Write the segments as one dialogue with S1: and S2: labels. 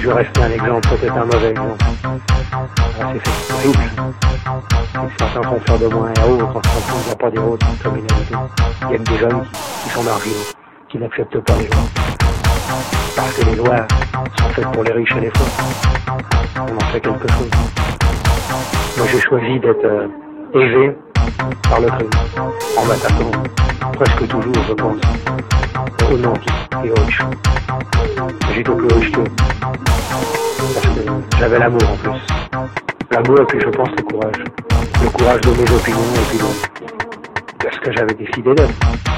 S1: je reste un exemple, peut-être un mauvais exemple. C'est horrible. Certains font faire de moi un héros, quand il n'y a pas d'héros dans une communauté. Il y a que des jeunes qui sont marginaux, qui n'acceptent pas les lois. Parce que les lois sont faites pour les riches et les forts. On en fait quelque chose. Moi j'ai choisi d'être aisé par le crime, en m'attaquant presque toujours, je pense, aux nantis et aux riches. J'étais plus riche qu'eux, parce que j'avais l'amour en plus. L'amour et puis je pense le courage. Le courage de mes opinions et puis de ce que j'avais décidé d'être.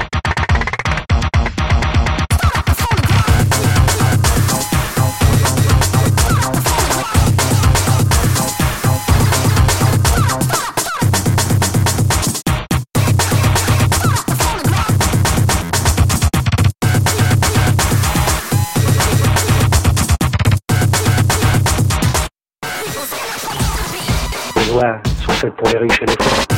S1: Les lois sont faites pour les riches et les forts.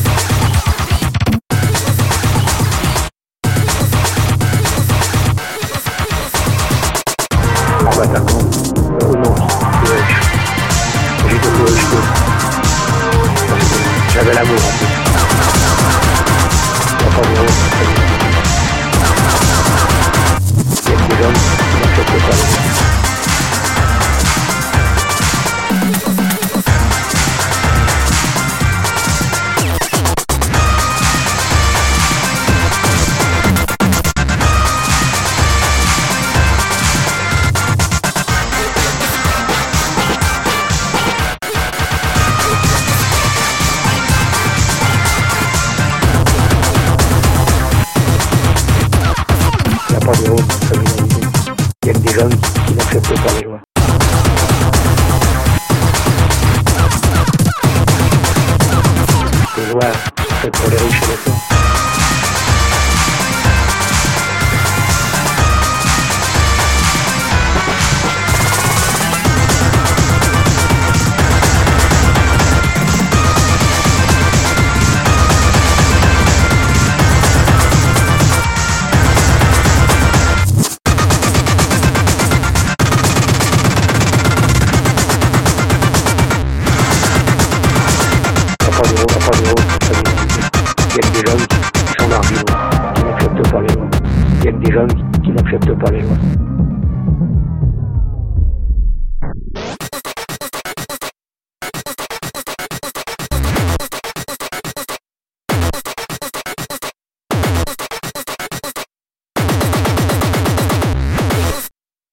S1: En m'attaquant aux nantis et aux riches. J'étais plus riche qu'eux, parce que j'avais l'amour en plus. Il n'y a pas d'héros dans cette communauté. Il y a que des hommes qui n'acceptent pas les lois. Il n'y a pas d'héros dans cette communauté. Il y a que des hommes qui n'acceptent pas les lois. Les lois sont faites pour les riches et les forts.